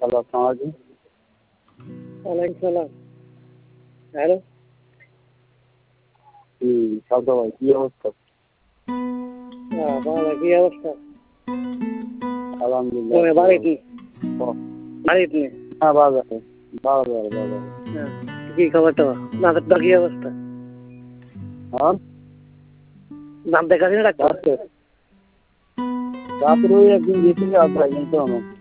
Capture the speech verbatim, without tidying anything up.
Hello, আসসালামু আলাইকুম। ওয়ালাইকুম সালাম। হ্যালো। জি, শান্ত ভাই কি অবস্থা? হ্যাঁ, ভালো। কি অবস্থা? আলহামদুলিল্লাহ। তোমার বাড়ি কি? ও, বাড়িতে নেই? হ্যাঁ বাজারে বাজারে বাজারে হ্যাঁ। কি খবর টবর? দাঁতের কি অবস্থা? হ্যাঁ দাঁত দেখাচ্ছি না ডাক্তার? রাত্রে রাত্রে ওই একদিন গেছিল আর যাইনি তো আমার